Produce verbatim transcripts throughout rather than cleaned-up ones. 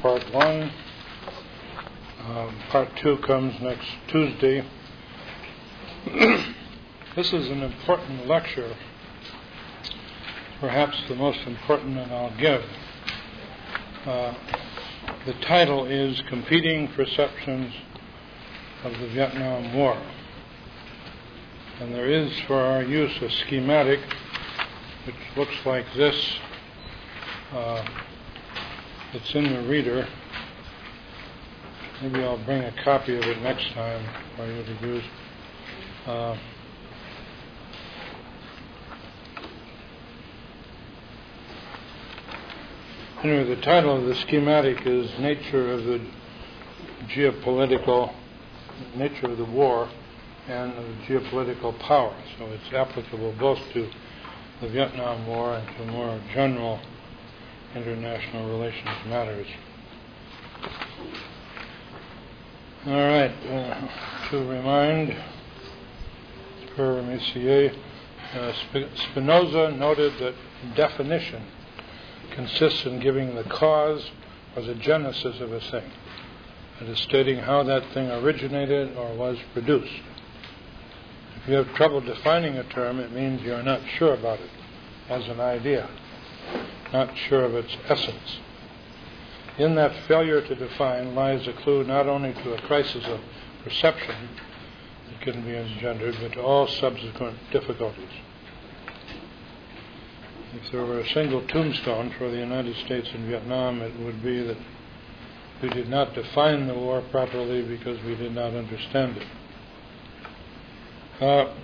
part one. Um, part two comes next Tuesday. This is an important lecture, perhaps the most important that I'll give. Uh, the title is Competing Perceptions of the Vietnam War. And there is for our use a schematic which looks like this. Uh, it's in the reader. Maybe I'll bring a copy of it next time for you to use. Uh, anyway, the title of the schematic is Nature of the Geopolitical, Nature of the War and of the Geopolitical Power. So it's applicable both to the Vietnam War and to more general international relations matters. All right, uh, to remind, per Messier, uh, Spinoza noted that definition consists in giving the cause or the genesis of a thing. It is stating how that thing originated or was produced. If you have trouble defining a term, it means you're not sure about it as an idea, not sure of its essence. In that failure to define lies a clue not only to a crisis of perception that can be engendered, but to all subsequent difficulties. If there were a single tombstone for the United States in Vietnam, it would be that we did not define the war properly because we did not understand it. Uh,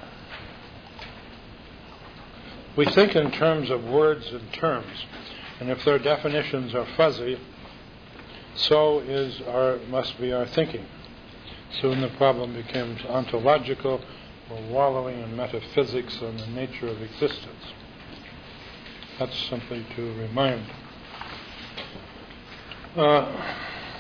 we think in terms of words and terms, and if their definitions are fuzzy, so is our must be our thinking. Soon the problem becomes ontological, or wallowing in metaphysics on the nature of existence. That's something to remind. Uh,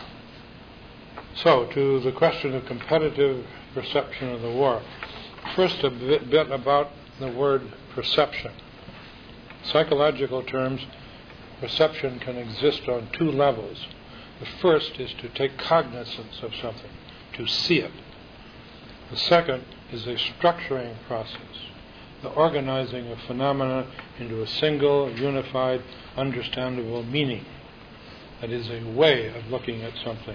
so, to the question of competitive perception of the war. First, a bit, bit about the word perception. Psychological terms, perception can exist on two levels. The first is to take cognizance of something, to see it. The second is a structuring process, the organizing of phenomena into a single, unified, understandable meaning. That is a way of looking at something.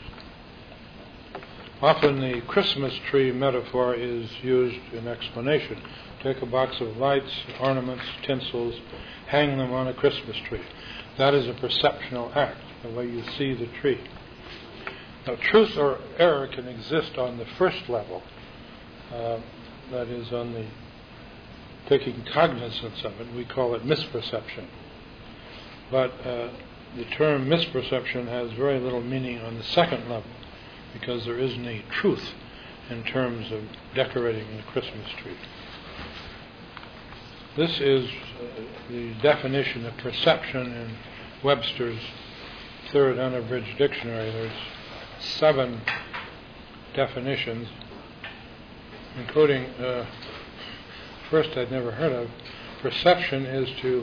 Often the Christmas tree metaphor is used in explanation. Take a box of lights, ornaments, tinsels, hang them on a Christmas tree. That is a perceptual act, the way you see the tree. Now, truth or error can exist on the first level, uh, that is on the taking cognizance of it. We call it misperception. But uh, the term misperception has very little meaning on the second level, because there isn't any truth in terms of decorating the Christmas tree. This is uh, the definition of perception in Webster's third unabridged dictionary. There's seven definitions, including, uh, first I'd never heard of. Perception is to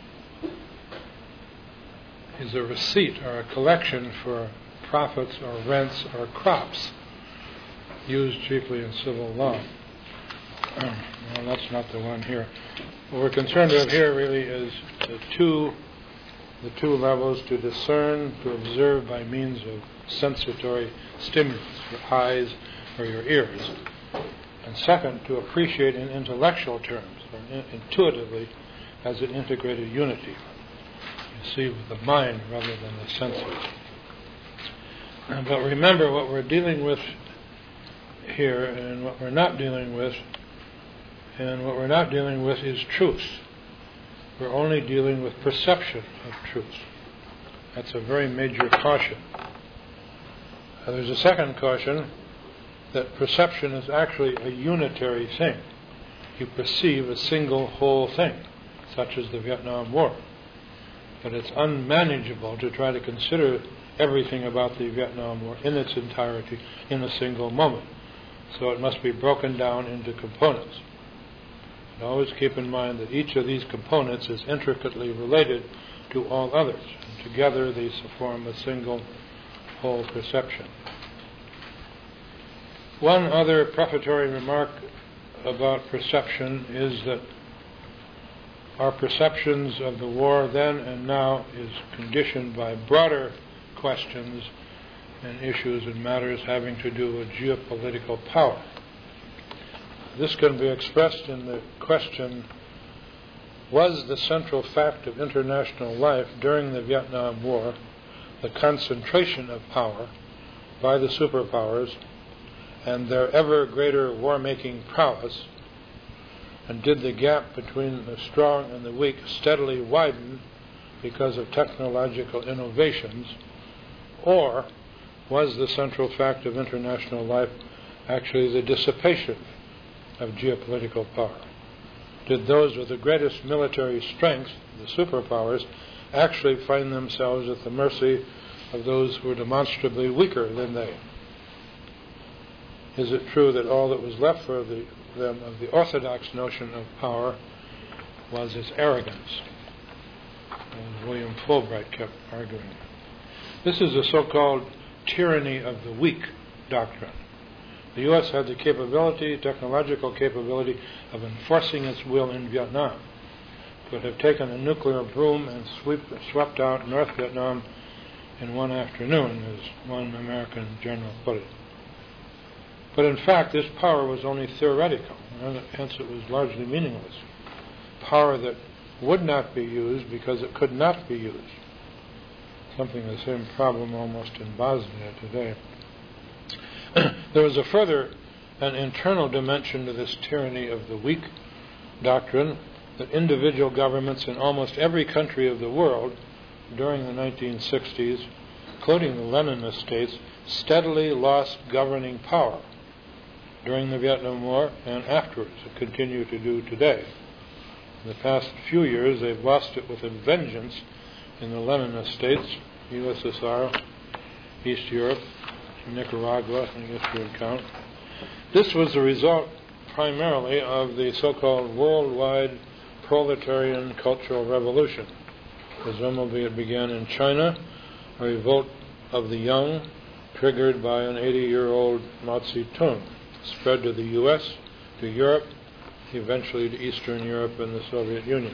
is a receipt or a collection for profits or rents or crops, used chiefly in civil law. Um, well, that's not the one here. What we're concerned with here really is the two, the two levels: to discern, to observe by means of sensatory stimulus, your eyes or your ears, and second, to appreciate in intellectual terms, or in, intuitively, as an integrated unity. You see with the mind rather than the senses. But remember, what we're dealing with here and what we're not dealing with, and what we're not dealing with is truth. We're only dealing with perception of truth. That's a very major caution. Uh, there's a second caution, that perception is actually a unitary thing. You perceive a single whole thing, such as the Vietnam War. But it's unmanageable to try to consider everything about the Vietnam War in its entirety in a single moment. So it must be broken down into components. And always keep in mind that each of these components is intricately related to all others. And together these form a single whole perception. One other prefatory remark about perception is that our perceptions of the war then and now is conditioned by broader questions and issues and matters having to do with geopolitical power. This can be expressed in the question, was the central fact of international life during the Vietnam War the concentration of power by the superpowers and their ever greater war-making prowess, and did the gap between the strong and the weak steadily widen because of technological innovations, or was the central fact of international life actually the dissipation of geopolitical power? Did those with the greatest military strength, the superpowers, actually find themselves at the mercy of those who were demonstrably weaker than they? Is it true that all that was left for the, them of the orthodox notion of power was its arrogance? As William Fulbright kept arguing. This is the so-called tyranny of the weak doctrine. The U S had the capability, technological capability, of enforcing its will in Vietnam. Could have taken a nuclear broom and sweep, swept out North Vietnam in one afternoon, as one American general put it. But in fact, this power was only theoretical, and hence it was largely meaningless. Power that would not be used because it could not be used. Something of the same problem almost in Bosnia today. There was a further, an internal dimension to this tyranny of the weak doctrine, that individual governments in almost every country of the world during the nineteen sixties, including the Leninist states, steadily lost governing power during the Vietnam War and afterwards, and continue to do today. In the past few years, they've lost it with a vengeance in the Leninist states, U S S R, East Europe, Nicaragua, I guess you would count. This was the result primarily of the so-called worldwide proletarian cultural revolution. Presumably it began in China, a revolt of the young triggered by an eighty-year-old Mao Zedong, spread to the U S, to Europe, eventually to Eastern Europe and the Soviet Union.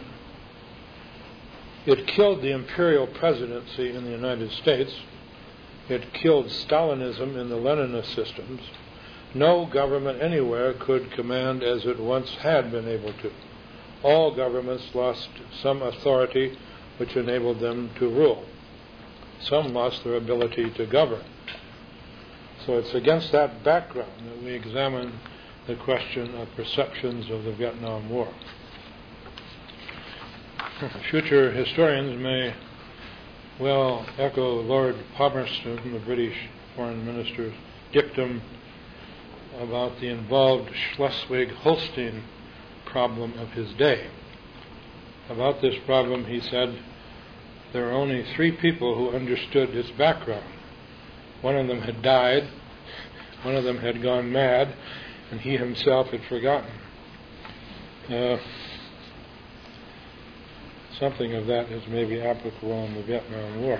It killed the imperial presidency in the United States. It killed Stalinism in the Leninist systems. No government anywhere could command as it once had been able to. All governments lost some authority which enabled them to rule. Some lost their ability to govern. So it's against that background that we examine the question of perceptions of the Vietnam War. Future historians may well echo Lord Palmerston, the British foreign minister's dictum about the involved Schleswig-Holstein problem of his day. About this problem, he said, there are only three people who understood its background. One of them had died, one of them had gone mad, and he himself had forgotten. Uh, something of that is maybe applicable in the Vietnam War.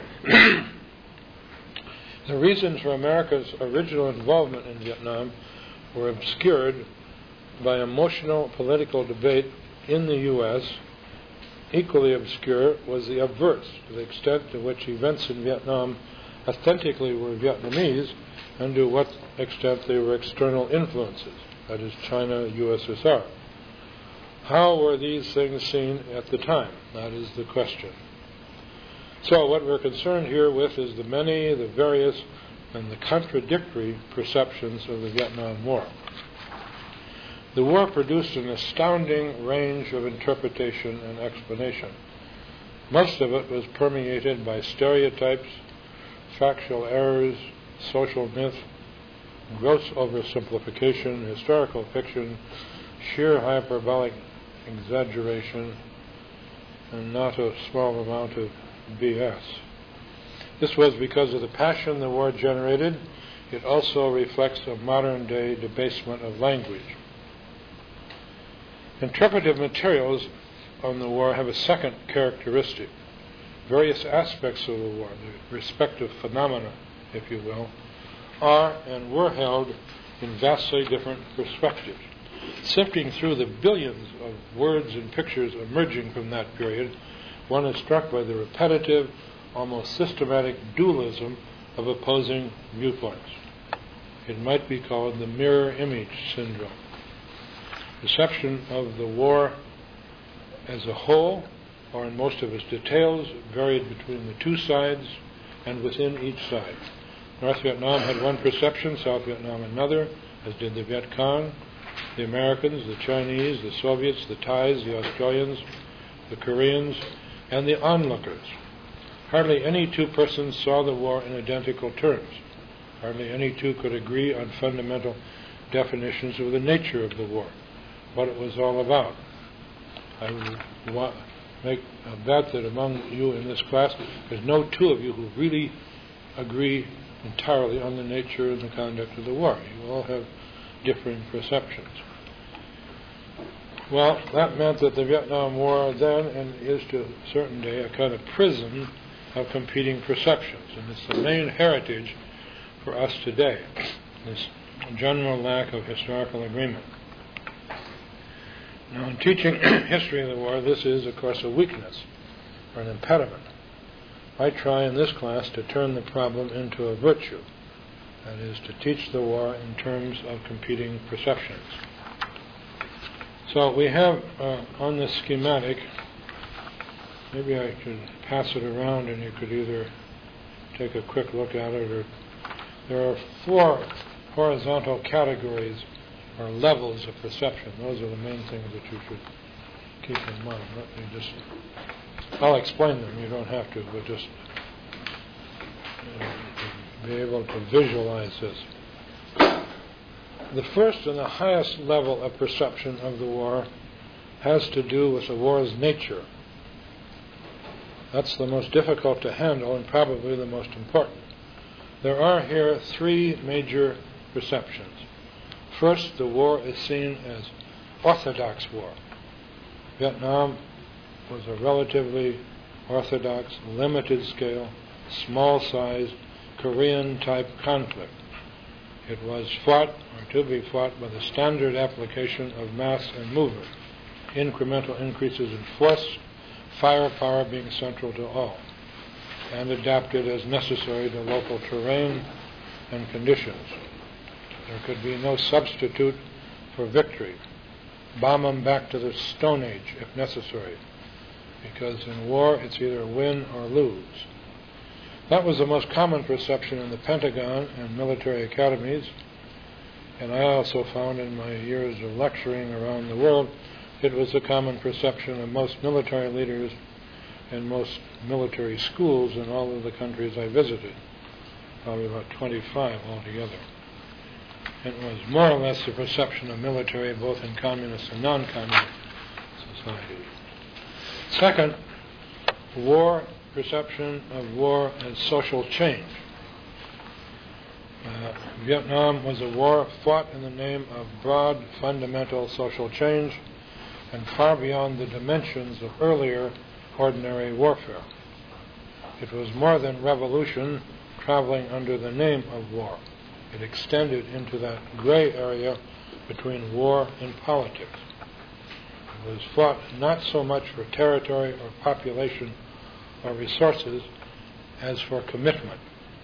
The reasons for America's original involvement in Vietnam were obscured by emotional political debate in the U S. Equally obscure was the obverse, to the extent to which events in Vietnam authentically were Vietnamese and to what extent they were external influences, that is China, U S S R. How were these things seen at the time? That is the question. So what we're concerned here with is the many, the various, and the contradictory perceptions of the Vietnam War. The war produced an astounding range of interpretation and explanation. Most of it was permeated by stereotypes, factual errors, social myth, gross oversimplification, historical fiction, sheer hyperbolic exaggeration, and not a small amount of B S. This was because of the passion the war generated. It also reflects a modern-day debasement of language. Interpretive materials on the war have a second characteristic. Various aspects of the war, the respective phenomena, if you will, are and were held in vastly different perspectives. Sifting through the billions of words and pictures emerging from that period, one is struck by the repetitive, almost systematic dualism of opposing viewpoints. It might be called the mirror image syndrome. Perception of the war as a whole, or in most of its details, varied between the two sides and within each side. North Vietnam had one perception, South Vietnam another, as did the Viet Cong, the Americans, the Chinese, the Soviets, the Thais, the Australians, the Koreans, and the onlookers. Hardly any two persons saw the war in identical terms. Hardly any two could agree on fundamental definitions of the nature of the war, what it was all about. I would wa- make a bet that among you in this class, there's no two of you who really agree entirely on the nature and the conduct of the war. You all have differing perceptions. Well, that meant that the Vietnam War then, and is to a certain day, a kind of prison of competing perceptions. And it's the main heritage for us today, this general lack of historical agreement. Now, in teaching history of the war, this is, of course, a weakness or an impediment. I try in this class to turn the problem into a virtue, that is, to teach the war in terms of competing perceptions. So we have uh, on this schematic, maybe I could pass it around and you could either take a quick look at it, or there are four horizontal categories or levels of perception. Those are the main things that you should keep in mind. Let me just, I'll explain them, you don't have to, but just uh, be able to visualize this. The first and the highest level of perception of the war has to do with the war's nature. That's the most difficult to handle and probably the most important. There are here three major perceptions. First, the war is seen as orthodox war. Vietnam was a relatively orthodox, limited-scale, small-sized, Korean-type conflict. It was fought, or to be fought, by the standard application of mass and movement, incremental increases in force, firepower being central to all, and adapted as necessary to local terrain and conditions. There could be no substitute for victory. Bomb them back to the Stone Age if necessary, because in war it's either win or lose. That was the most common perception in the Pentagon and military academies, and I also found in my years of lecturing around the world, it was the common perception of most military leaders and most military schools in all of the countries I visited, probably about twenty-five altogether. It was more or less the perception of military both in communist and non-communist societies. Second, war, perception of war as social change. Uh, Vietnam was a war fought in the name of broad, fundamental social change and far beyond the dimensions of earlier ordinary warfare. It was more than revolution traveling under the name of war. It extended into that gray area between war and politics. It was fought not so much for territory or population or resources as for commitment.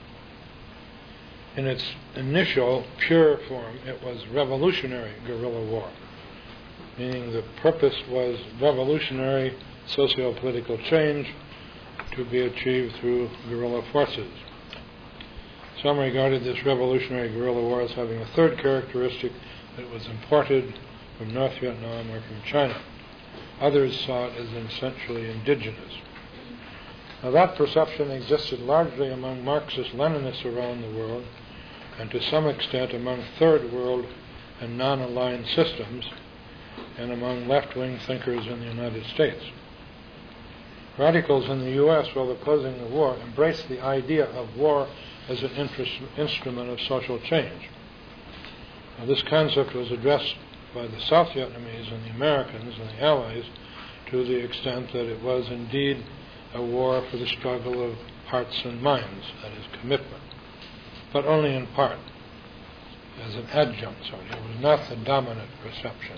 In its initial pure form, it was revolutionary guerrilla war, meaning the purpose was revolutionary socio-political change to be achieved through guerrilla forces. Some regarded this revolutionary guerrilla war as having a third characteristic, that it was imported from North Vietnam or from China. Others saw it as essentially indigenous. Now, that perception existed largely among Marxist-Leninists around the world, and to some extent among Third World and non-aligned systems, and among left-wing thinkers in the United States. Radicals in the U S, while opposing the war, embraced the idea of war as an interest, instrument of social change. Now, this concept was addressed by the South Vietnamese and the Americans and the Allies to the extent that it was indeed a war for the struggle of hearts and minds, that is, commitment, but only in part, as an adjunct sort. It was not the dominant perception.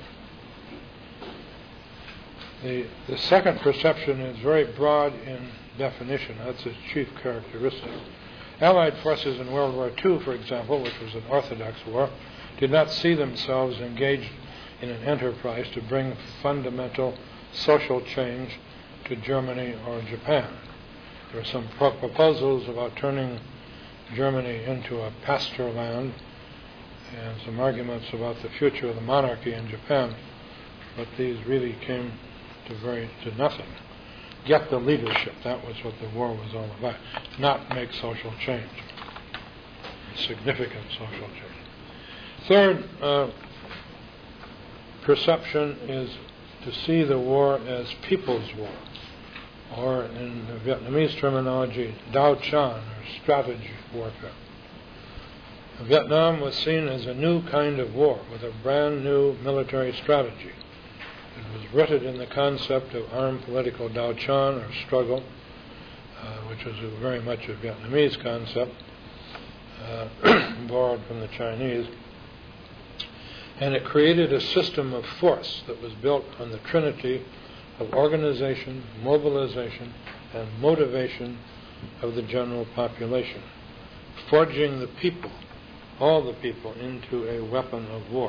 The, the second perception is very broad in definition. That's its chief characteristic. Allied forces in World War Two, for example, which was an orthodox war, did not see themselves engaged in an enterprise to bring fundamental social change to Germany or Japan. There were some pro- proposals about turning Germany into a pasture land and some arguments about the future of the monarchy in Japan, but these really came to very to nothing. Get the leadership, that was what the war was all about, not make social change, significant social change. Third uh, perception is to see the war as people's war, or in the Vietnamese terminology, Dao Chan, or strategy warfare. Vietnam was seen as a new kind of war with a brand new military strategy. It was rooted in the concept of armed political Dao Chan, or struggle, uh, which was a very much a Vietnamese concept, uh, borrowed from the Chinese. And it created a system of force that was built on the trinity of organization, mobilization, and motivation of the general population, forging the people, all the people, into a weapon of war.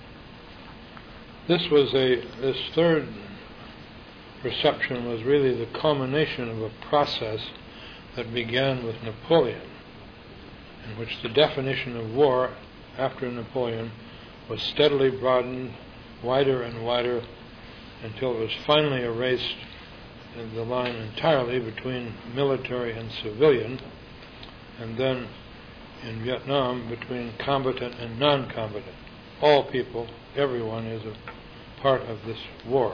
This was a, this third perception was really the culmination of a process that began with Napoleon, in which the definition of war after Napoleon was steadily broadened wider and wider until it was finally erased in the line entirely between military and civilian, and then in Vietnam between combatant and non-combatant. All people, everyone is a part of this war.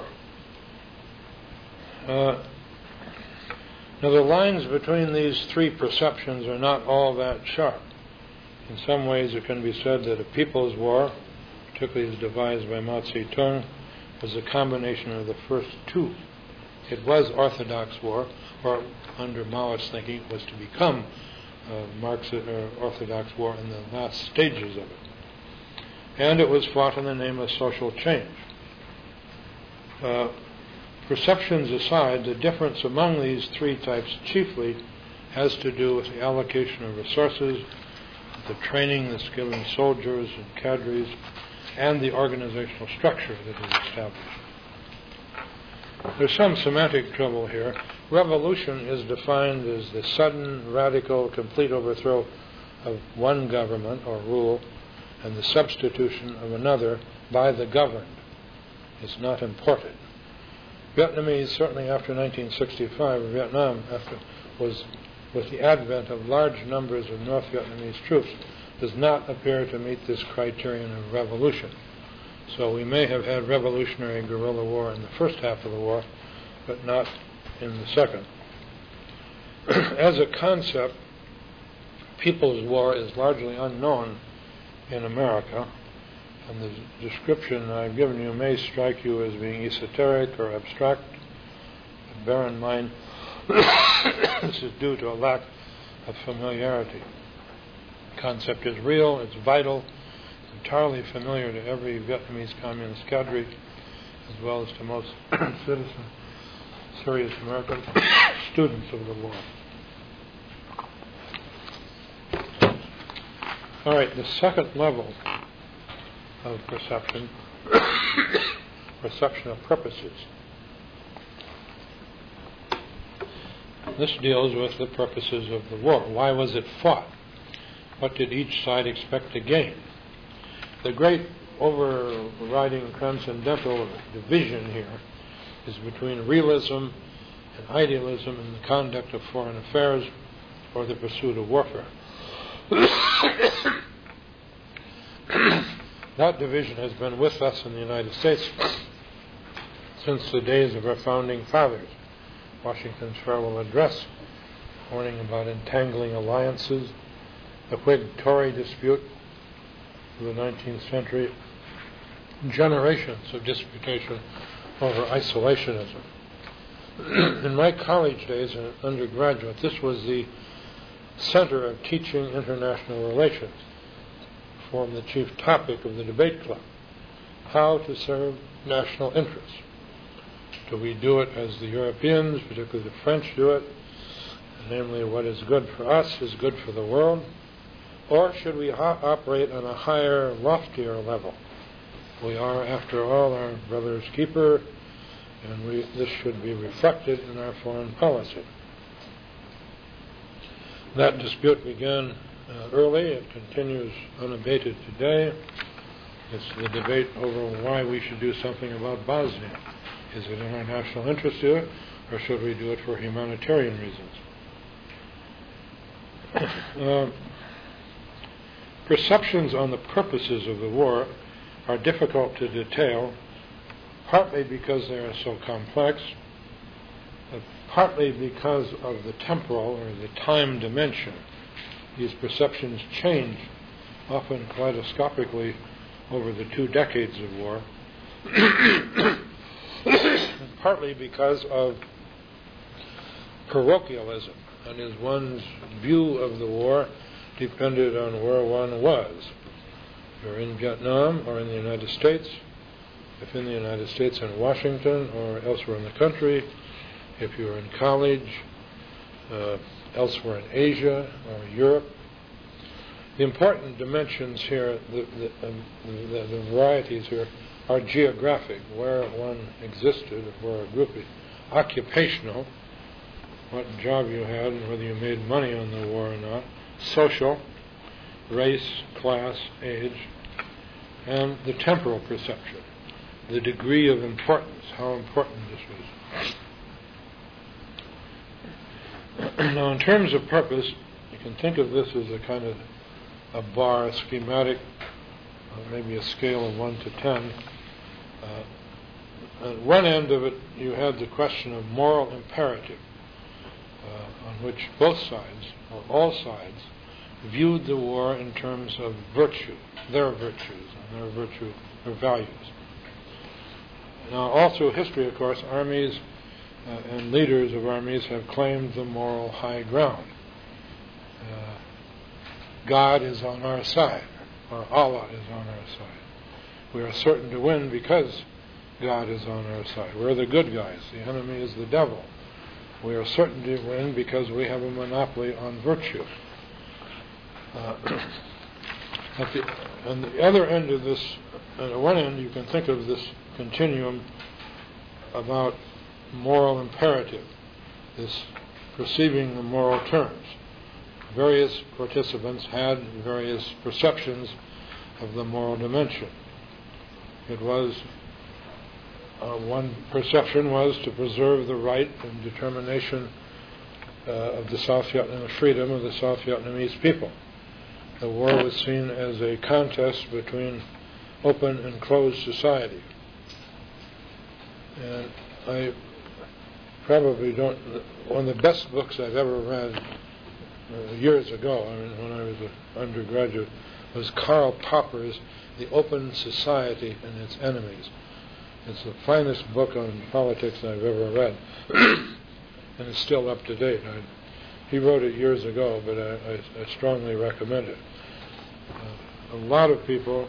Uh, now the lines between these three perceptions are not all that sharp. In some ways it can be said that a people's war, particularly as devised by Mao Zedong, was a combination of the first two. It was orthodox war, or under Maoist thinking, it was to become uh, Marxist or orthodox war in the last stages of it. And it was fought in the name of social change. Uh, perceptions aside, the difference among these three types chiefly has to do with the allocation of resources, the training, the skilling soldiers and cadres, and the organizational structure that is established. There's some semantic trouble here. Revolution is defined as the sudden, radical, complete overthrow of one government or rule and the substitution of another by the governed. It's not imported. Vietnamese, certainly after nineteen sixty-five, Vietnam, after, was with the advent of large numbers of North Vietnamese troops, does not appear to meet this criterion of revolution. So we may have had revolutionary guerrilla war in the first half of the war, but not in the second. As a concept, people's war is largely unknown in America, and the description I've given you may strike you as being esoteric or abstract. But bear in mind, this is due to a lack of familiarity. The concept is real, it's vital, entirely familiar to every Vietnamese communist cadre, as well as to most citizen, serious American students of the war. All right, the second level of perception, perception of purposes. This deals with the purposes of the war. Why was it fought? What did each side expect to gain? The great overriding transcendental division here is between realism and idealism in the conduct of foreign affairs or the pursuit of warfare. That division has been with us in the United States since the days of our founding fathers. Washington's farewell address, warning about entangling alliances, the Whig-Tory dispute of the nineteenth century, generations of disputation over isolationism. In my college days, as an undergraduate, this was the center of teaching international relations, formed the chief topic of the debate club. How to serve national interests. Do we do it as the Europeans, particularly the French, do it? Namely, what is good for us is good for the world? Or should we ho- operate on a higher, loftier level? We are, after all, our brother's keeper, and we, this should be reflected in our foreign policy. That dispute began uh, early. It continues unabated today. It's the debate over why we should do something about Bosnia. Is it in our national interest to do it, or should we do it for humanitarian reasons? Uh, perceptions on the purposes of the war are difficult to detail, partly because they are so complex, uh, partly because of the temporal or the time dimension. These perceptions change, often kaleidoscopically, over the two decades of war, partly because of parochialism, and as one's view of the war depended on where one was. If you're in Vietnam or in the United States, if in the United States in Washington or elsewhere in the country, if you're in college, uh, elsewhere in Asia or Europe. The important dimensions here, the, the, um, the, the varieties here, are geographic, where one existed, where a group is, occupational, what job you had and whether you made money on the war or not, social, race, class, age, and the temporal perception, the degree of importance, how important this was. Now, in terms of purpose, you can think of this as a kind of a bar, a schematic, uh, maybe a scale of one to ten. Uh, at one end of it, you had the question of moral imperative, uh, on which both sides, or all sides, viewed the war in terms of virtue, their virtues, and their virtue, their values. Now, all through history, of course, armies uh, and leaders of armies have claimed the moral high ground. Uh, God is on our side, or Allah is on our side. We are certain to win because God is on our side. We're the good guys. The enemy is the devil. We are certain to win because we have a monopoly on virtue. Uh, at the, on the other end of this, at one end, you can think of this continuum about moral imperative, this perceiving the moral terms. Various participants had various perceptions of the moral dimension. It was, uh, one perception was to preserve the right and determination uh, of the South Vietnamese, freedom of the South Vietnamese people. The war was seen as a contest between open and closed society. And I probably don't, one of the best books I've ever read uh, years ago, I mean, when I was an undergraduate, was Karl Popper's The Open Society and Its Enemies. It's the finest book on politics I've ever read, and it's still up to date. I, he wrote it years ago, but I, I, I strongly recommend it. Uh, a lot of people,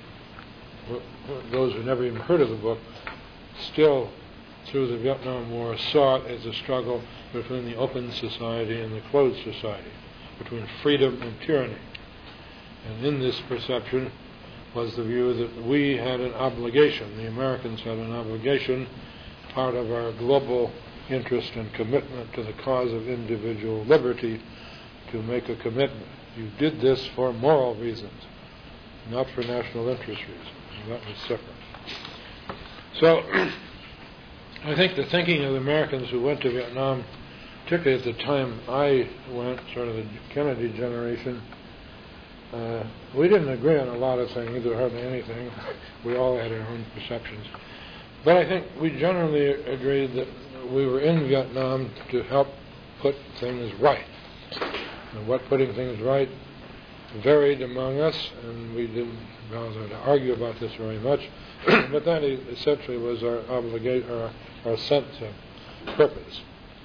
those who never even heard of the book, still, through the Vietnam War, saw it as a struggle between the open society and the closed society, between freedom and tyranny. And in this perception was the view that we had an obligation, the Americans had an obligation, part of our global interest and commitment to the cause of individual liberty, to make a commitment. You did this for moral reasons, not for national interest reasons. And that was separate. So, I think the thinking of the Americans who went to Vietnam, particularly at the time I went, sort of the Kennedy generation, uh, we didn't agree on a lot of things, or hardly anything. We all had our own perceptions. But I think we generally agreed that we were in Vietnam to help put things right. And what putting things right varied among us, and we didn't bother to argue about this very much, but that essentially was our obligation, our, our sense of purpose.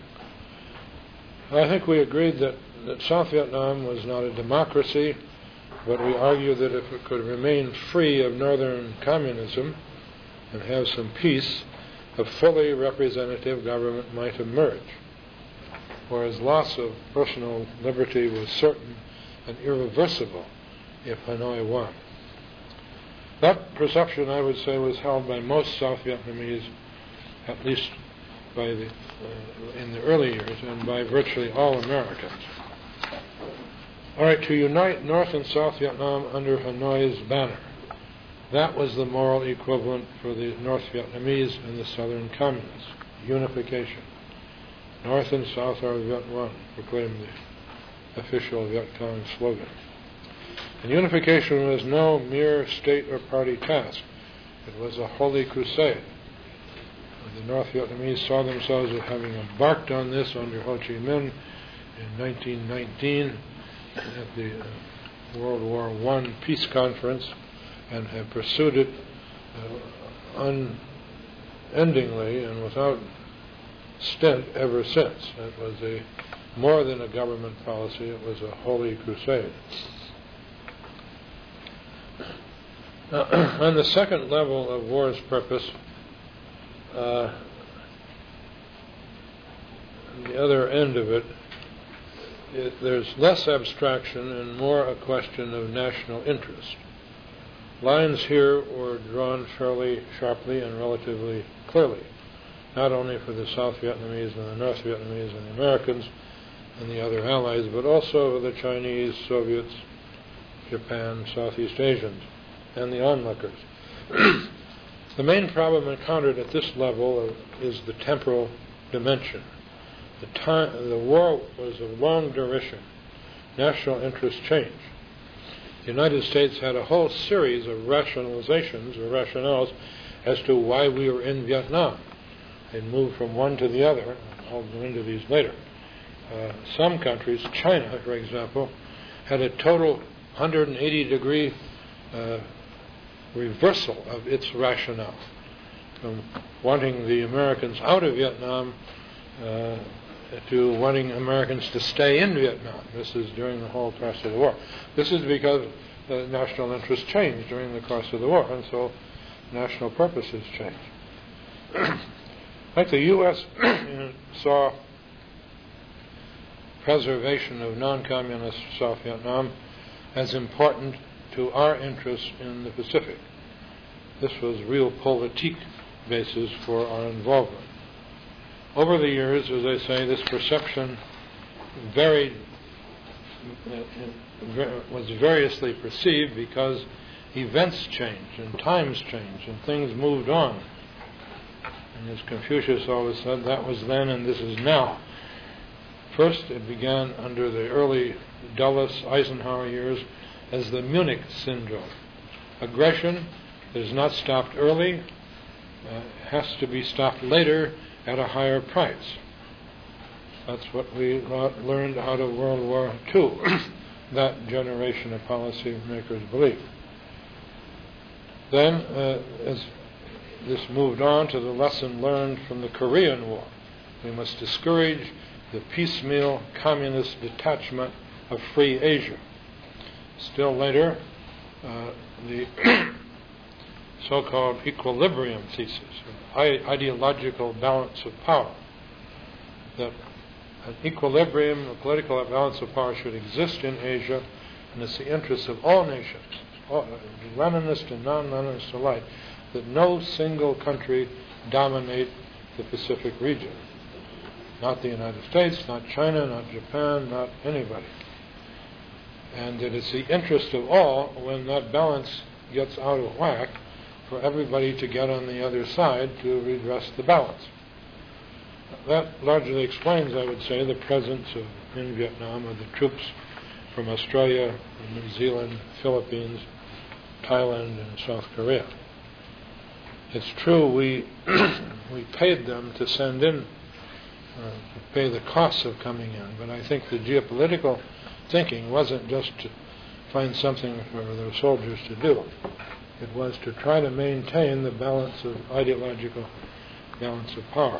I think we agreed that, that South Vietnam was not a democracy, but we argued that if it could remain free of northern communism and have some peace, a fully representative government might emerge, whereas loss of personal liberty was certain and irreversible if Hanoi won. That perception, I would say, was held by most South Vietnamese, at least by the, uh, in the early years, and by virtually all Americans. All right, to unite North and South Vietnam under Hanoi's banner. That was the moral equivalent for the North Vietnamese and the Southern Communists. Unification. North and South are Viet One, proclaimed the official Viet Cong slogan. And unification was no mere state or party task. It was a holy crusade. The North Vietnamese saw themselves as having embarked on this under Ho Chi Minh in nineteen nineteen at the uh, World War One peace conference, and have pursued it uh, unendingly and without stint ever since. It was a more than a government policy, it was a holy crusade. Now, on the second level of war's purpose, uh, the other end of it, it, there's less abstraction and more a question of national interest. Lines here were drawn fairly sharply and relatively clearly, not only for the South Vietnamese and the North Vietnamese and the Americans and the other allies, but also for the Chinese, Soviets, Japan, Southeast Asians, and the onlookers. The main problem encountered at this level is the temporal dimension. The, time, the war was of long duration. National interest changed. The United States had a whole series of rationalizations or rationales as to why we were in Vietnam. They moved from one to the other. I'll go into these later. Uh, some countries, China, for example, had a total one hundred eighty degree uh, reversal of its rationale, from wanting the Americans out of Vietnam uh, to wanting Americans to stay in Vietnam. This is during the whole course of the war. This is because the national interest changed during the course of the war, and so national purposes changed. Like the U S saw preservation of non-communist South Vietnam as important to our interests in the Pacific. This was realpolitik basis for our involvement. Over the years, as I say, this perception varied, was variously perceived because events changed and times changed and things moved on. And as Confucius always said, that was then and this is now. First, it began under the early Dulles, Eisenhower years as the Munich syndrome. Aggression that is not stopped early uh, has to be stopped later at a higher price. That's what we learned out of World War Two, that generation of policymakers believed. Then, uh, as this moved on to the lesson learned from the Korean War, we must discourage the piecemeal communist detachment of free Asia. Still later, uh, the so-called equilibrium thesis, ideological balance of power, that an equilibrium, a political balance of power should exist in Asia, and it's the interest of all nations, all, Leninist and non-Leninist alike, that no single country dominate the Pacific region. Not the United States, not China, not Japan, not anybody. And that it's the interest of all, when that balance gets out of whack, for everybody to get on the other side to redress the balance. That largely explains, I would say, the presence of, in Vietnam of the troops from Australia, New Zealand, Philippines, Thailand, and South Korea. It's true we we paid them to send in, uh, to pay the costs of coming in, but I think the geopolitical thinking wasn't just to, find something for their soldiers to do. It was to try to maintain the balance of ideological balance of power.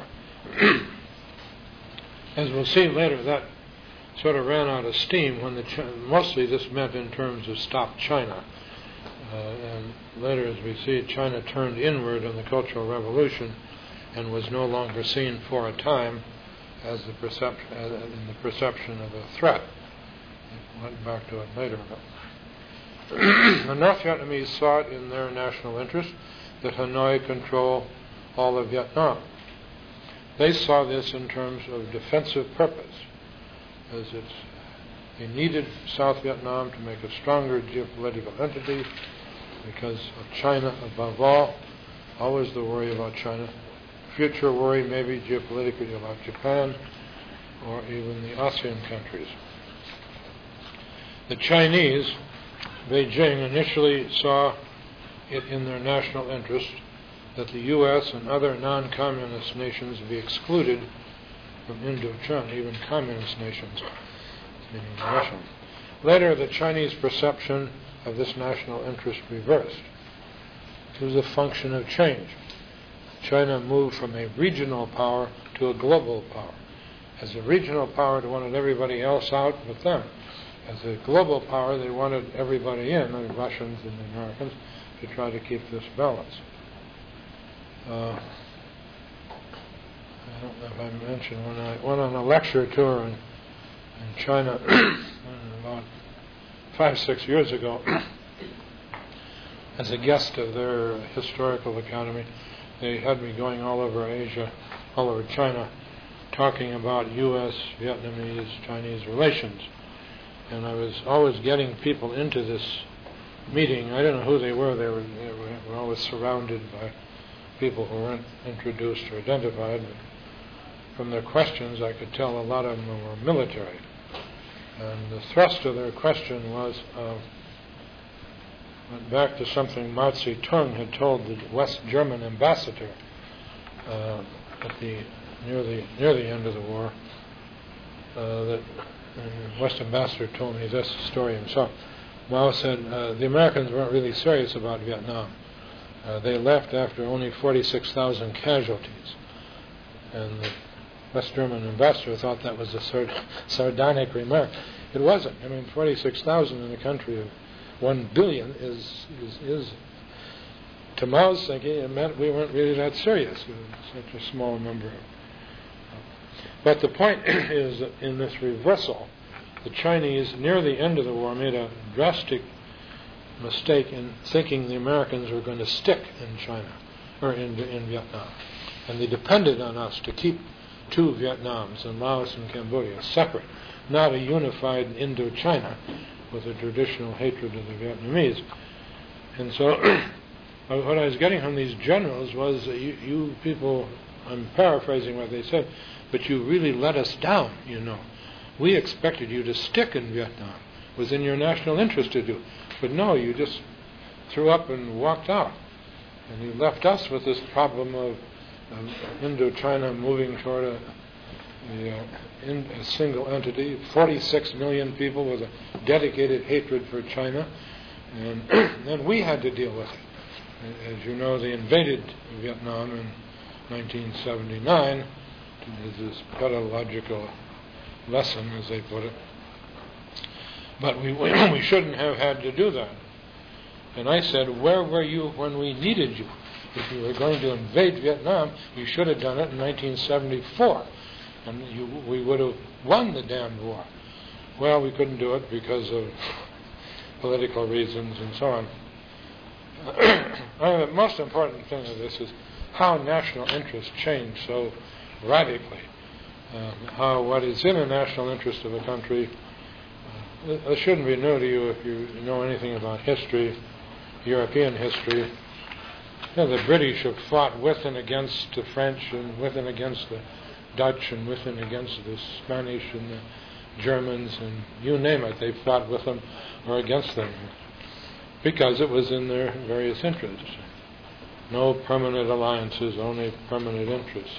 As we'll see later, that sort of ran out of steam when the Ch- mostly this meant in terms of stop China. Uh, and later, as we see, China turned inward in the Cultural Revolution and was no longer seen for a time as the perception, as in the perception of a threat. We went back to it later. The North Vietnamese saw it in their national interest that Hanoi control all of Vietnam. They saw this in terms of defensive purpose, as it's, they needed South Vietnam to make a stronger geopolitical entity because of China above all, always the worry about China. Future worry maybe geopolitically about Japan or even the ASEAN countries. The Chinese, Beijing, initially saw it in their national interest that the U S and other non-communist nations be excluded from Indochina, even communist nations, meaning Russia. Later, the Chinese perception of this national interest reversed. It was a function of change. China moved from a regional power to a global power. As a regional power, they wanted everybody else out but them. As a global power, they wanted everybody in, the Russians and the Americans, to try to keep this balance. Uh, I don't know if I mentioned when I went on a lecture tour in, in China about five, six years ago as a guest of their historical academy. They had me going all over Asia, all over China, talking about U S, Vietnamese, Chinese relations. And I was always getting people into this meeting. I don't know who they were. They were, they were always surrounded by people who weren't introduced or identified. But from their questions, I could tell a lot of them were military. And the thrust of their question was, uh, went back to something Mao Zedong had told the West German ambassador uh, at the near the near the end of the war. Uh, that the West ambassador told me this story himself. Mao said uh, the Americans weren't really serious about Vietnam. Uh, they left after only forty-six thousand casualties, and the West German ambassador thought that was a sard- sardonic remark. It wasn't. I mean, forty-six thousand in a country of one billion is, is, is, to Mao's thinking, it meant we weren't really that serious. It was such a small number. But the point is that in this reversal, the Chinese, near the end of the war, made a drastic mistake in thinking the Americans were going to stick in China, or in, in Vietnam. And they depended on us to keep two Vietnams, in Laos and Cambodia, separate, not a unified Indochina with a traditional hatred of the Vietnamese. And so what I was getting from these generals was that you, you people, I'm paraphrasing what they said, but you really let us down, you know. We expected you to stick in Vietnam. It was in your national interest to do. But no, you just threw up and walked out. And you left us with this problem of, of Indochina moving toward a, a, uh, in, a single entity, forty-six million people with a dedicated hatred for China. And then we had to deal with it. As you know, they invaded Vietnam in nineteen seventy-nine. There's this pedagogical lesson, as they put it. But we we shouldn't have had to do that. And I said, where were you when we needed you? If you were going to invade Vietnam, you should have done it in nineteen seventy-four. And you, we would have won the damn war. Well, we couldn't do it because of political reasons and so on. The most important thing of this is how national interests change so radically. Um, how what is in the national interest of a country, uh, it shouldn't be new to you if you know anything about history, European history. You know, the British have fought with and against the French and with and against the Dutch and with and against the Spanish and the Germans and you name it, they fought with them or against them because it was in their various interests. No permanent alliances, only permanent interests.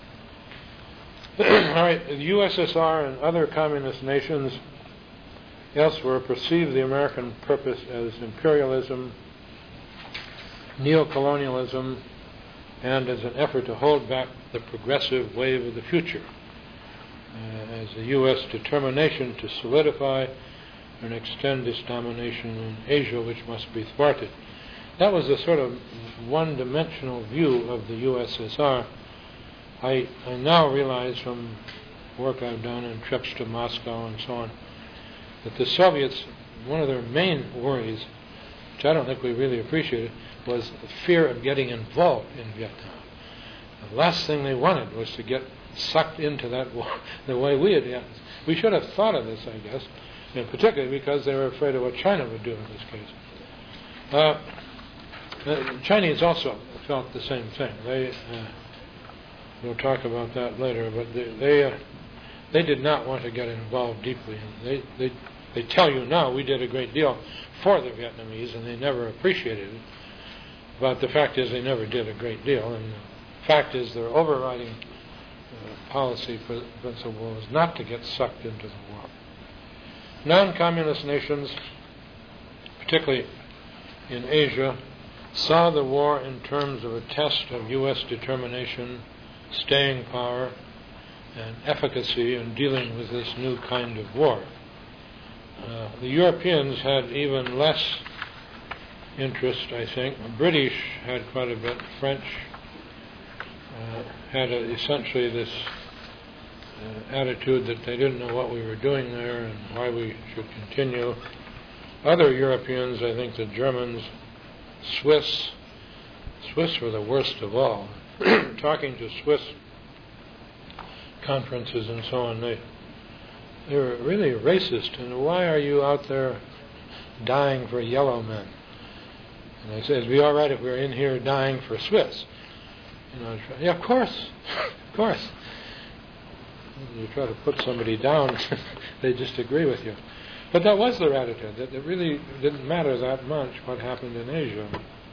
All right, the U S S R and other communist nations elsewhere perceived the American purpose as imperialism, neocolonialism, and as an effort to hold back the progressive wave of the future, uh, as the U S determination to solidify and extend its domination in Asia, which must be thwarted. That was a sort of one-dimensional view of the U S S R. I, I now realize from work I've done and trips to Moscow and so on, that the Soviets, one of their main worries, which I don't think we really appreciated, was the fear of getting involved in Vietnam. The last thing they wanted was to get sucked into that war the way we had. We should have thought of this, I guess, and particularly because they were afraid of what China would do in this case. Uh, the Chinese also felt the same thing. They, uh, we'll talk about that later, but they they, uh, they did not want to get involved deeply. They, they they tell you now we did a great deal for the Vietnamese, and they never appreciated it. But the fact is they never did a great deal, and the fact is their overriding uh, policy principle was not to get sucked into the war. Non-communist nations, particularly in Asia, saw the war in terms of a test of U S determination, staying power, and efficacy in dealing with this new kind of war. Uh, the Europeans had even less interest, I think. The British had quite a bit. French uh, had a, essentially this uh, attitude that they didn't know what we were doing there and why we should continue. Other Europeans, I think the Germans, Swiss, Swiss were the worst of all. Talking to Swiss conferences and so on, they, they were really racist. And why are you out there dying for yellow men? And I said, it'd be all right if we were in here dying for Swiss. You know, yeah, of course, of course. You try to put somebody down, they just agree with you. But that was their attitude, that it really didn't matter that much what happened in Asia.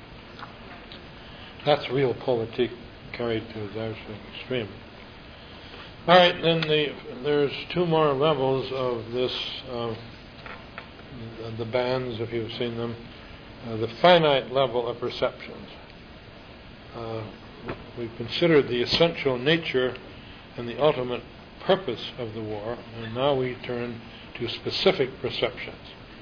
That's real politique carried to its absolute extreme. All right, then the, there's two more levels of this, uh, the bands, if you've seen them. Uh, the finite level of perceptions. Uh, we considered the essential nature and the ultimate purpose of the war, and now we turn to specific perceptions.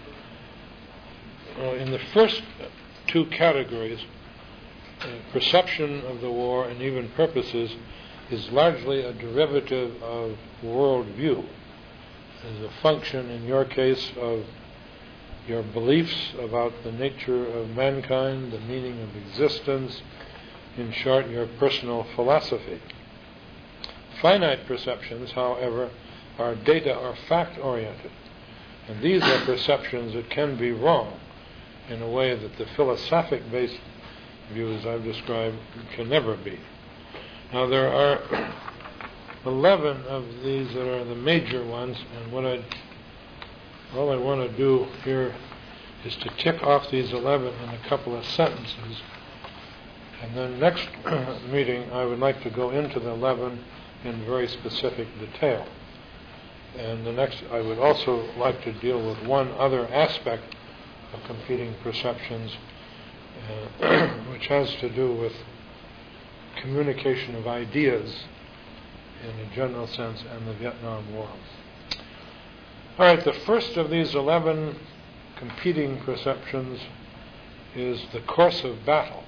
Uh, in the first two categories, uh, perception of the war and even purposes is largely a derivative of worldview, as a function, in your case, of your beliefs about the nature of mankind, the meaning of existence, in short, your personal philosophy. Finite perceptions, however, are data or fact-oriented, and these are perceptions that can be wrong in a way that the philosophic-based views I've described can never be. Now, there are eleven of these that are the major ones, and what I all I want to do here is to tick off these eleven in a couple of sentences, and then next meeting I would like to go into the eleven in very specific detail. And the next, I would also like to deal with one other aspect of competing perceptions, uh, which has to do with communication of ideas in a general sense and the Vietnam War. All right, the first of these eleven competing perceptions is the course of battle.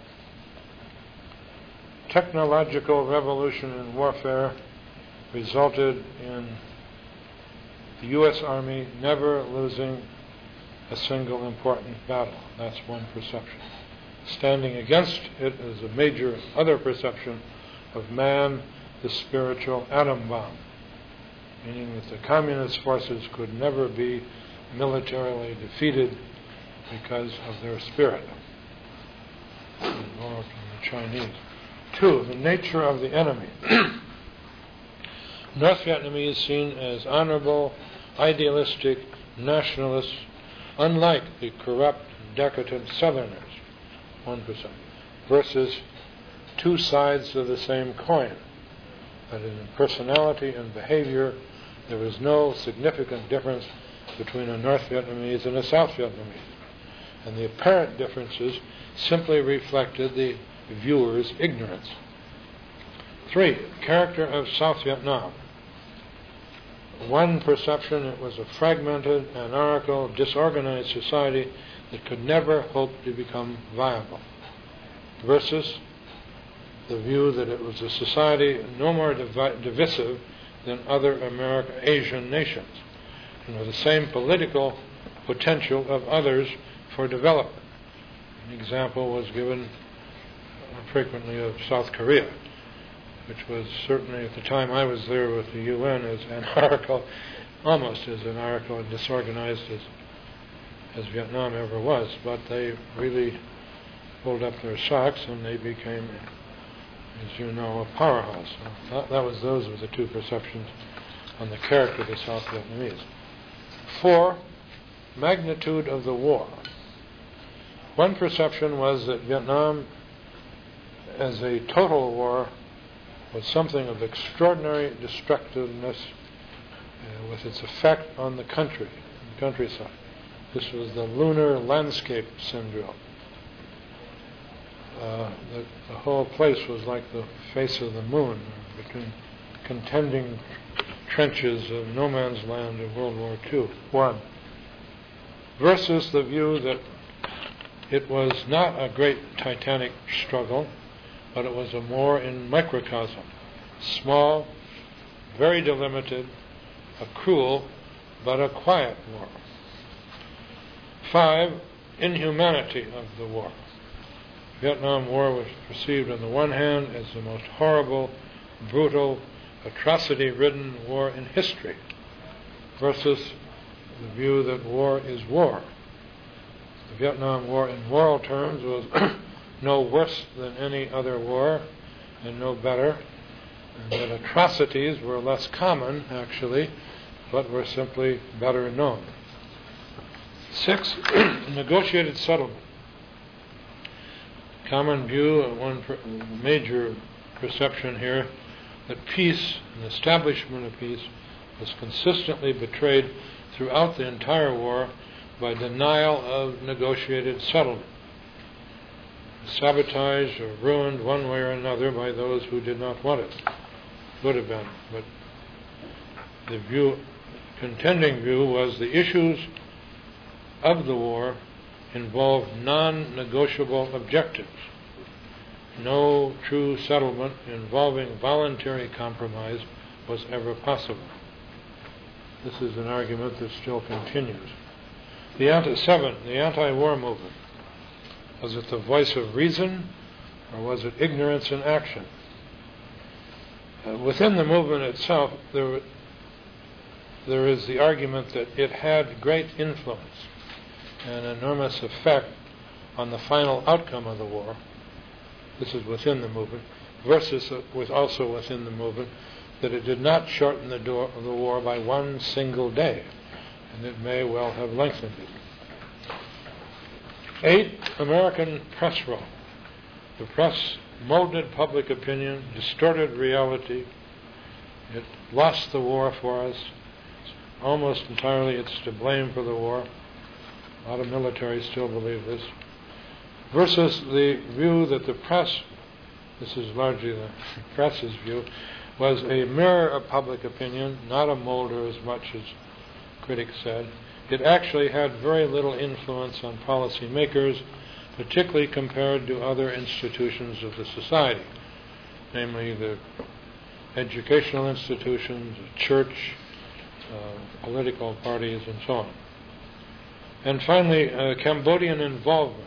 Technological revolution in warfare resulted in the U S Army never losing a single important battle. That's one perception. Standing against it is a major other perception of man, the spiritual atom bomb, meaning that the communist forces could never be militarily defeated because of their spirit, more from the Chinese. Two, the nature of the enemy. North Vietnamese seen as honorable, idealistic, nationalists, unlike the corrupt, decadent Southerners, one percent, versus two sides of the same coin. That in personality and behavior, there was no significant difference between a North Vietnamese and a South Vietnamese. And the apparent differences simply reflected the viewer's ignorance. Three, character of South Vietnam. One perception, it was a fragmented, anarchical, disorganized society that could never hope to become viable, versus the view that it was a society no more divi- divisive than other American, Asian nations, and with the same political potential of others for development. An example was given frequently of South Korea, which was certainly at the time I was there with the U N as anarchical, almost as anarchical and disorganized as, as Vietnam ever was, but they really pulled up their socks and they became, as you know, a powerhouse. So that, that was those were the two perceptions on the character of the South Vietnamese. Four, magnitude of the war. One perception was that Vietnam, as a total war, was something of extraordinary destructiveness uh, with its effect on the country, the countryside. This was the lunar landscape syndrome. Uh, the, the whole place was like the face of the moon, between contending trenches of no man's land of World War Two. One. Versus the view that it was not a great titanic struggle, but it was a war in microcosm, small, very delimited, a cruel, but a quiet war. Five, inhumanity of the war. Vietnam War was perceived on the one hand as the most horrible, brutal, atrocity-ridden war in history, versus the view that war is war. The Vietnam War in moral terms was no worse than any other war and no better, and that atrocities were less common, actually, but were simply better known. Six, negotiated settlement. Common view, one per, major perception here, that peace and establishment of peace was consistently betrayed throughout the entire war by denial of negotiated settlement, sabotaged or ruined one way or another by those who did not want it. Would have been, but the view, contending view, was the issues of the war involved non-negotiable objectives. No true settlement involving voluntary compromise was ever possible. This is an argument that still continues. The anti seven, the anti-war movement. Was it the voice of reason, or was it ignorance in action? Uh, within the movement itself, there, there is the argument that it had great influence and enormous effect on the final outcome of the war. This is within the movement, versus uh, with also within the movement that it did not shorten the door of the war by one single day, and it may well have lengthened it. Eight, American press role. The press molded public opinion, distorted reality. It lost the war for us. Almost entirely it's to blame for the war. A lot of militaries still believe this. Versus the view that the press, this is largely the press's view, was a mirror of public opinion, not a molder as much as critics said. It actually had very little influence on policy makers, particularly compared to other institutions of the society, namely the educational institutions, the church, uh, political parties, and so on. And finally, uh, Cambodian involvement.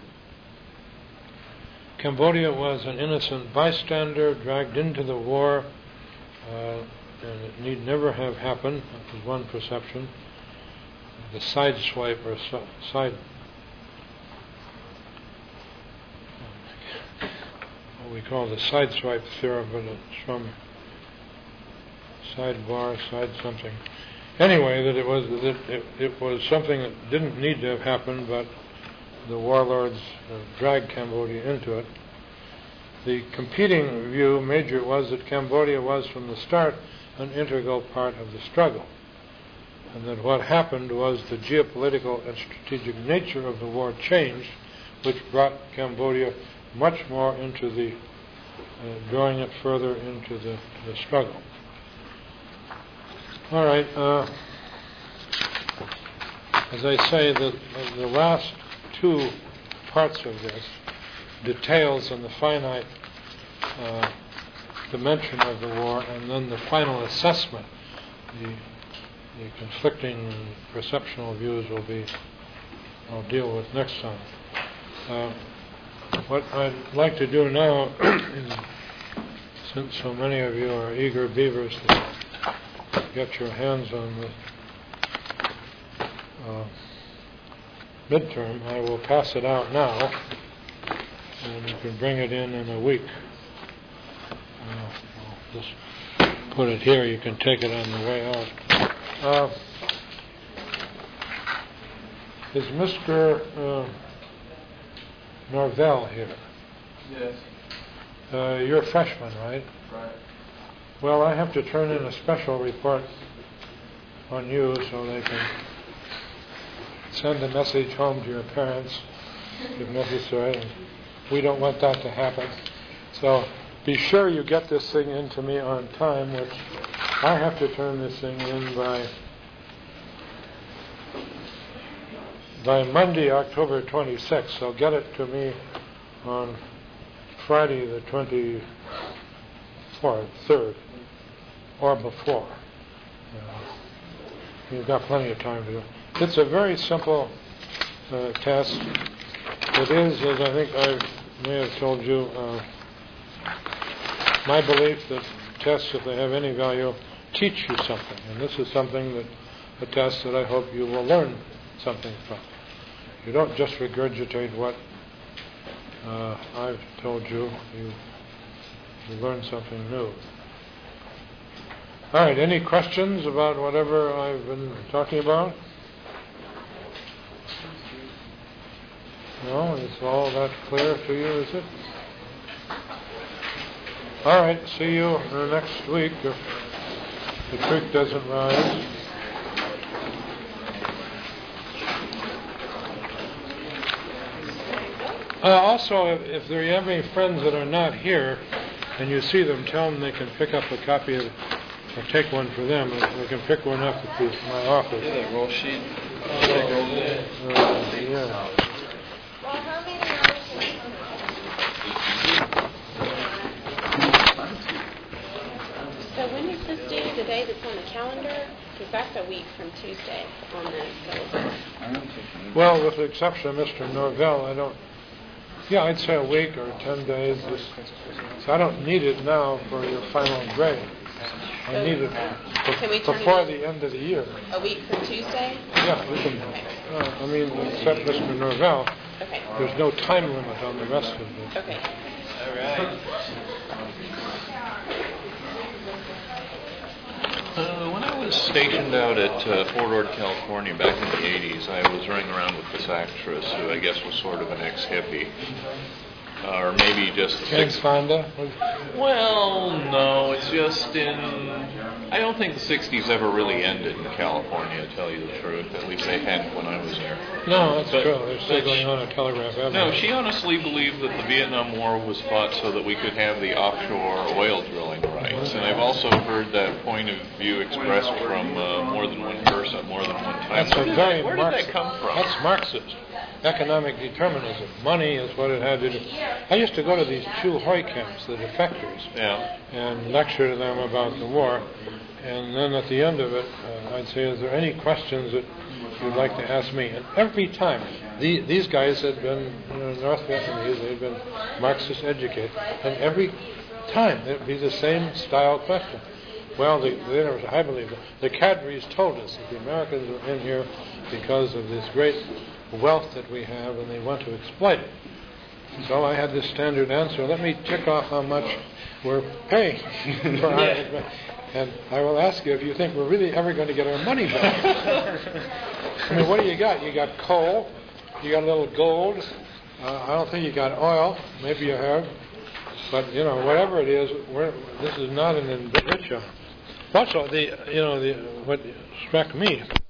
Cambodia was an innocent bystander dragged into the war, uh, and it need never have happened. That was one perception. The side swipe or so, side, what we call the side swipe theorem, but it's from sidebar, side something. Anyway, that it was that it, it was something that didn't need to have happened, but the warlords uh, dragged Cambodia into it. The competing view, major, was that Cambodia was from the start an integral part of the struggle. and that what happened was the geopolitical and strategic nature of the war changed, which brought Cambodia much more into the, uh, drawing it further into the, the struggle. All right. Uh, as I say, the, the last two parts of this, details on the finite uh, dimension of the war, and then the final assessment, the, the conflicting perceptual views will be, I'll deal with next time. Uh, what I'd like to do now, is, since so many of you are eager beavers to get your hands on the uh, midterm, I will pass it out now, and you can bring it in in a week. Uh, I'll just put it here. You can take it on the way out. Uh, is Mister Uh, Norvell here? Yes. Uh, you're a freshman, right? Right. Well, I have to turn in a special report on you so they can send a message home to your parents if necessary. And we don't want that to happen. So be sure you get this thing into me on time, which I have to turn this thing in by by Monday, October twenty-sixth. So get it to me on Friday the twenty-fourth, third, or before. Uh, you've got plenty of time to do it. It's a very simple uh, test. It is, as I think I may have told you, uh, my belief that tests, if they have any value, teach you something. And this is something that, a test that I hope you will learn something from. You don't just regurgitate what uh, I've told you. You, you learn something new. All right, any questions about whatever I've been talking about? No, is all that clear to you, is it? All right, see you uh, next week if the creek doesn't rise. Uh, also, if, if there are any friends that are not here and you see them, tell them they can pick up a copy of, or take one for them. They can pick one up at the, my office. Yeah, that roll sheet. Uh, uh, yeah. So when is this due? The day that's on the calendar? Because that's a week from Tuesday on the syllabus. Well, with the exception of Mister Norvell, I don't. Yeah, I'd say a week or ten days. Just, so I don't need it now for your final grade. I So need it can we be- turn before it in the end of the year. A week from Tuesday? Yeah, we can. Okay. Uh, I mean, except Mister Norvell, Okay. there's no time limit on the rest of this. Okay. All right. Uh, when I was stationed out at uh, Fort Ord, California back in the eighties, I was running around with this actress who I guess was sort of an ex-hippie. Uh, or maybe just... Jane Fonda? Well, no, it's just in... I don't think the sixties ever really ended in California, to tell you the truth. At least they hadn't when I was there. No, that's But- true. They're still but going she- on at Telegraph Avenue. No, she honestly believed that the Vietnam War was fought so that we could have the offshore oil drilling rights. And I've also heard that point of view expressed from uh, more than one person, more than one time. That's Where a did very that, where did Marxist. that come from? That's Marxist. Economic determinism. Money is what it had to do. I used to go to these Chu Hoi camps, the defectors, Yeah. and lecture to them about the war. And then at the end of it, uh, I'd say, is there any questions that you'd like to ask me? And every time, the, these guys had been, you know, North Vietnamese, they had been Marxist educated, and every time it would be the same style question. Well, the, the, I believe the cadres told us that the Americans were in here because of this great wealth that we have, and they want to exploit it. So I had this standard answer. Let me tick off how much we're paying for our, and I will ask you if you think we're really ever going to get our money back. I mean, what do you got? You got coal, you got a little gold. Uh, I don't think you got oil. Maybe you have, but you know, whatever it is, we're, this is not an invention. Also, the you know the what struck me